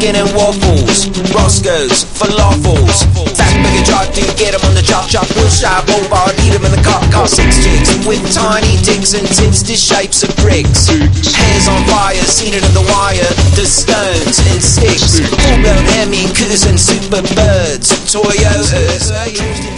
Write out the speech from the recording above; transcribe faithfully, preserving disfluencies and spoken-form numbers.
chicken and waffles, Roscoe's, falafels. Fat burger drive through, get 'em on the chop chop. Wilshire Boulevard, eat 'em in the car car. Six chicks with tiny dicks and tits the shapes of bricks. Hair's on fire, seen it on the wire. The stones and sticks, full blown Hemi, cooters and super birds. Toyotas.